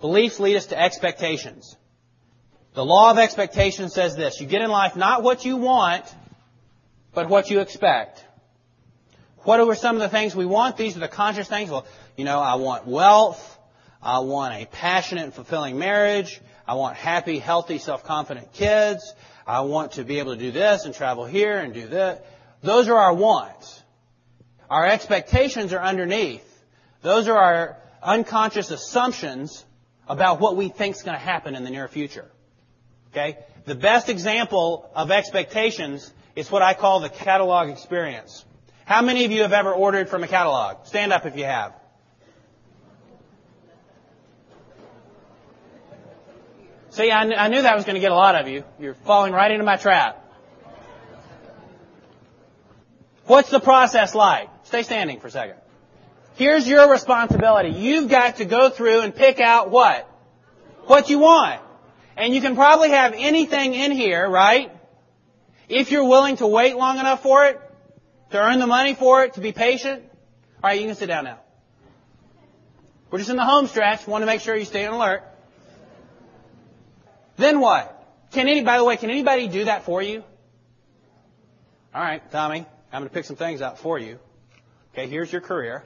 Beliefs lead us to expectations. The law of expectation says this: you get in life not what you want, but what you expect. What are some of the things we want? These are the conscious things. Well, I want wealth. I want a passionate and fulfilling marriage. I want happy, healthy, self-confident kids. I want to be able to do this and travel here and do that. Those are our wants. Our expectations are underneath. Those are our unconscious assumptions about what we think is going to happen in the near future. Okay? The best example of expectations is what I call the catalog experience. How many of you have ever ordered from a catalog? Stand up if you have. See, I knew that was going to get a lot of you. You're falling right into my trap. What's the process like? Stay standing for a second. Here's your responsibility. You've got to go through and pick out what? What you want. And you can probably have anything in here, right? If you're willing to wait long enough for it, to earn the money for it, to be patient. All right, you can sit down now. We're just in the home stretch. Want to make sure you stay on alert. Then what? By the way, can anybody do that for you? All right, Tommy, I'm going to pick some things out for you. Okay, here's your career.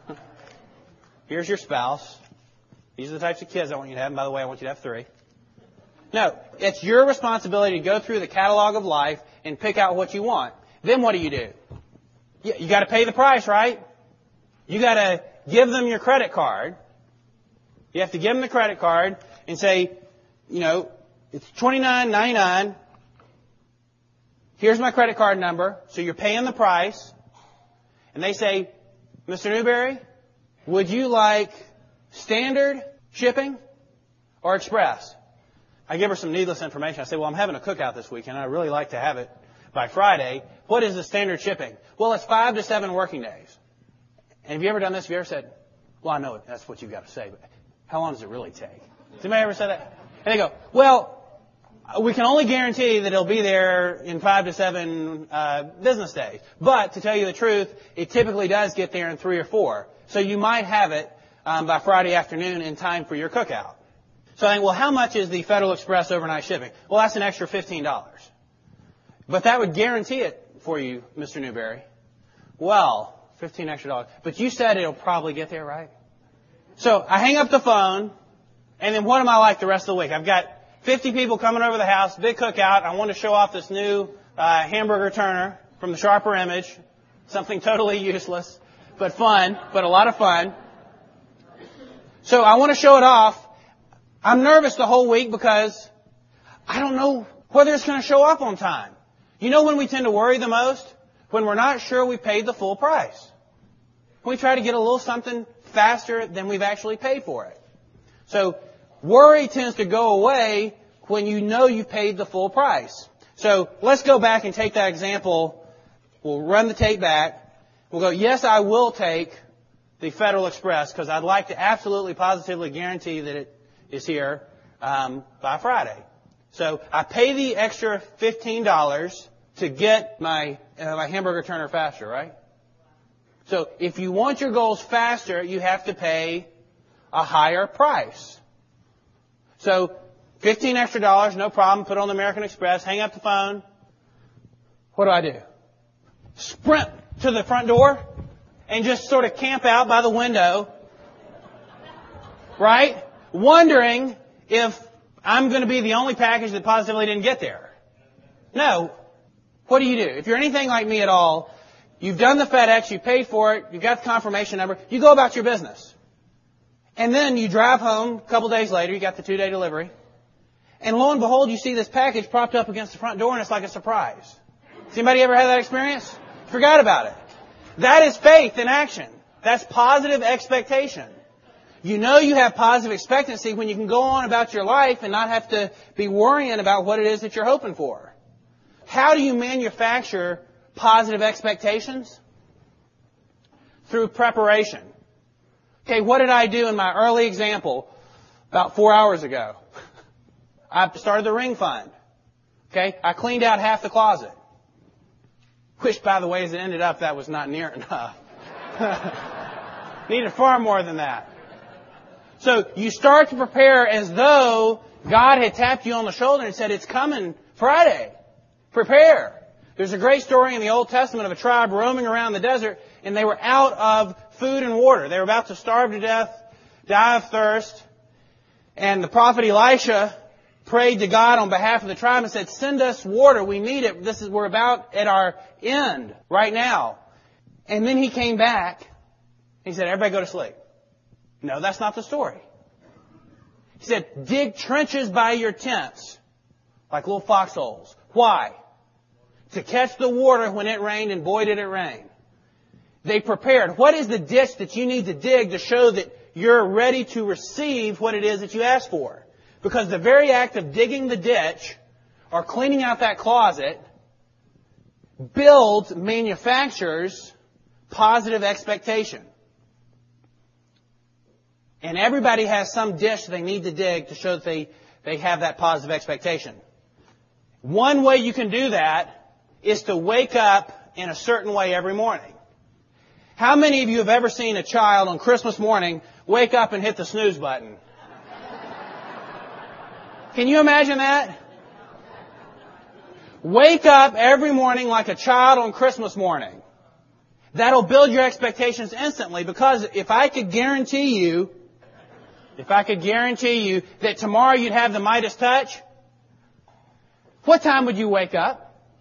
Here's your spouse. These are the types of kids I want you to have. And by the way, I want you to have 3. No, it's your responsibility to go through the catalog of life and pick out what you want. Then what do? You got to pay the price, right? You got to give them your credit card. You have to give them the credit card and say, it's $29.99. Here's my credit card number. So you're paying the price. And they say, Mr. Newberry, would you like standard shipping or express? I give her some needless information. I say, well, I'm having a cookout this weekend. I'd really like to have it by Friday. What is the standard shipping? Well, it's 5 to 7 working days. And have you ever done this? Have you ever said, well, I know that's what you've got to say, but how long does it really take? Has anybody ever said that? And they go, well, we can only guarantee that it'll be there in 5 to 7 business days. But to tell you the truth, it typically does get there in 3 or 4. So you might have it by Friday afternoon in time for your cookout. So I think, well, how much is the Federal Express overnight shipping? Well, that's an extra $15. But that would guarantee it for you, Mr. Newberry. Well, $15 extra. But you said it'll probably get there, right? So I hang up the phone, and then what am I like the rest of the week? I've got 50 people coming over the house, big cookout. I want to show off this new hamburger turner from the Sharper Image. Something totally useless, but fun, but a lot of fun. So I want to show it off. I'm nervous the whole week because I don't know whether it's going to show up on time. You know when we tend to worry the most? When we're not sure we paid the full price. We try to get a little something faster than we've actually paid for it. So worry tends to go away when you know you paid the full price. So let's go back and take that example. We'll run the tape back. We'll go, yes, I will take the Federal Express because I'd like to absolutely positively guarantee that it is here by Friday. So I pay the extra $15 to get my hamburger turner faster, right? So if you want your goals faster, you have to pay a higher price. So $15 extra, no problem. Put on the American Express, hang up the phone. What do? Sprint to the front door and just sort of camp out by the window, right? Wondering if I'm going to be the only package that positively didn't get there. No. What do? If you're anything like me at all, you've done the FedEx, you paid for it, you've got the confirmation number, you go about your business. And then you drive home a couple days later, you got the 2-day delivery, and lo and behold, you see this package propped up against the front door and it's like a surprise. Has anybody ever had that experience? Forgot about it. That is faith in action. That's positive expectation. You know you have positive expectancy when you can go on about your life and not have to be worrying about what it is that you're hoping for. How do you manufacture positive expectations? Through preparation. Okay, what did I do in my early example about 4 hours ago? I started the ring fund. Okay, I cleaned out half the closet. Which, by the way, as it ended up, that was not near enough. Needed far more than that. So you start to prepare as though God had tapped you on the shoulder and said, it's coming Friday. Prepare. There's a great story in the Old Testament of a tribe roaming around the desert, and they were out of food and water. They were about to starve to death, die of thirst. And the prophet Elisha prayed to God on behalf of the tribe and said, send us water. We need it. We're about at our end right now. And then he came back. He said, everybody go to sleep. No, that's not the story. He said, dig trenches by your tents, like little foxholes. Why? To catch the water when it rained, and boy did it rain. They prepared. What is the ditch that you need to dig to show that you're ready to receive what it is that you asked for? Because the very act of digging the ditch or cleaning out that closet manufactures positive expectation. And everybody has some ditch they need to dig to show that they have that positive expectation. One way you can do that is to wake up in a certain way every morning. How many of you have ever seen a child on Christmas morning wake up and hit the snooze button? Can you imagine that? Wake up every morning like a child on Christmas morning. That'll build your expectations instantly, because if I could guarantee you that tomorrow you'd have the Midas touch, what time would you wake up?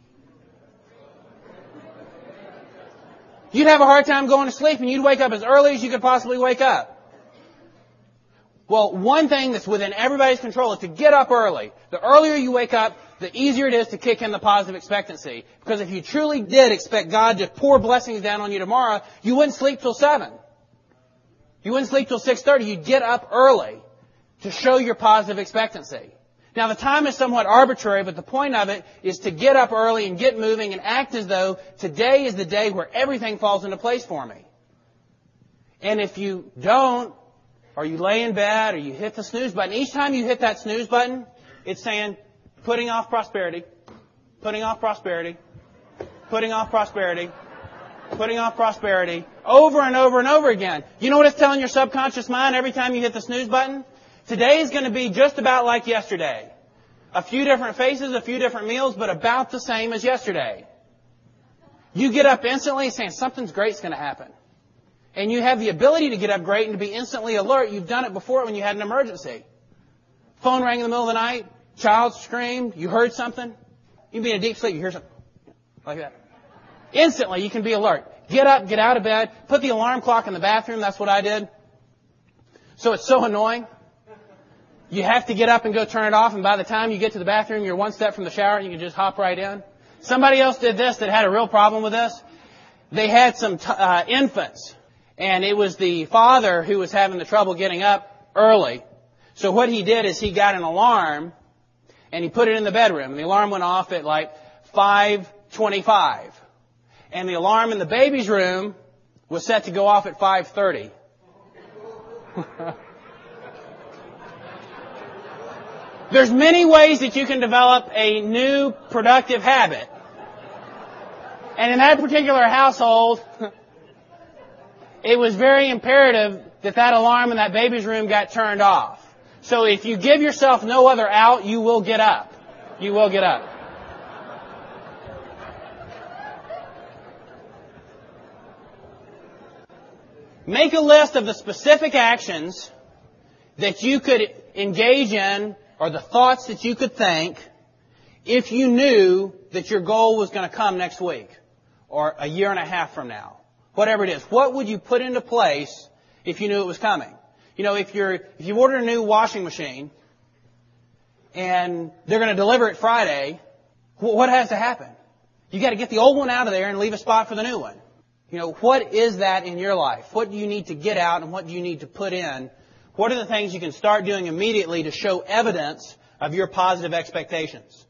You'd have a hard time going to sleep, and you'd wake up as early as you could possibly wake up. Well, one thing that's within everybody's control is to get up early. The earlier you wake up, the easier it is to kick in the positive expectancy. Because if you truly did expect God to pour blessings down on you tomorrow, you wouldn't sleep till 7. You wouldn't sleep till 6:30. You'd get up early to show your positive expectancy. Now, the time is somewhat arbitrary, but the point of it is to get up early and get moving and act as though today is the day where everything falls into place for me. And if you don't, or you lay in bed, or you hit the snooze button, each time you hit that snooze button, it's saying, putting off prosperity, putting off prosperity, putting off prosperity, putting off prosperity, over and over and over again. You know what it's telling your subconscious mind every time you hit the snooze button? Today is going to be just about like yesterday. A few different faces, a few different meals, but about the same as yesterday. You get up instantly saying something's great's going to happen. And you have the ability to get up great and to be instantly alert. You've done it before when you had an emergency. Phone rang in the middle of the night. Child screamed. You heard something. You can be in a deep sleep. You hear something like that. Instantly, you can be alert. Get up, get out of bed. Put the alarm clock in the bathroom. That's what I did. So it's so annoying. You have to get up and go turn it off. And by the time you get to the bathroom, you're one step from the shower and you can just hop right in. Somebody else did this that had a real problem with this. They had some infants. And it was the father who was having the trouble getting up early. So what he did is he got an alarm and he put it in the bedroom. And the alarm went off at like 5:25. And the alarm in the baby's room was set to go off at 5:30. There's many ways that you can develop a new productive habit. And in that particular household, it was very imperative that that alarm in that baby's room got turned off. So if you give yourself no other out, you will get up. You will get up. Make a list of the specific actions that you could engage in, or the thoughts that you could think, if you knew that your goal was going to come next week or a year and a half from now. Whatever it is. What would you put into place if you knew it was coming? You know, if you ordered a new washing machine and they're going to deliver it Friday, what has to happen? You got to get the old one out of there and leave a spot for the new one. You know, what is that in your life? What do you need to get out and what do you need to put in? What are the things you can start doing immediately to show evidence of your positive expectations?